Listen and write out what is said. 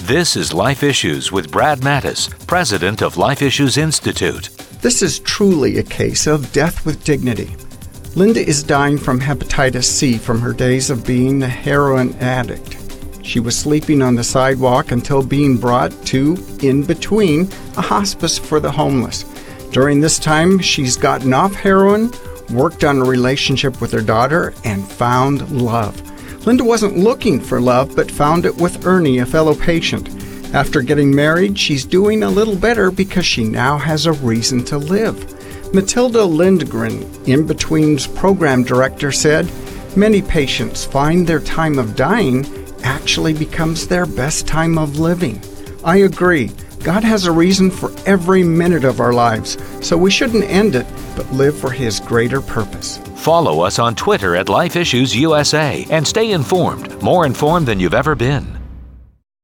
This is Life Issues with Brad Mattis, president of Life Issues Institute. This is truly a case of death with dignity. Linda is dying from hepatitis C from her days of being a heroin addict. She was sleeping on the sidewalk until being brought to, in between, a hospice for the homeless. During this time, she's gotten off heroin, worked on a relationship with her daughter, and found love. Linda wasn't looking for love, but found it with Ernie, a fellow patient. After getting married, she's doing a little better because she now has a reason to live. Matilda Lindgren, In-Between's program director, said, "Many patients find their time of dying actually becomes their best time of living." I agree. God has a reason for every minute of our lives, so we shouldn't end it, but live for His greater purpose. Follow us on Twitter at Life Issues USA and stay informed, more informed than you've ever been.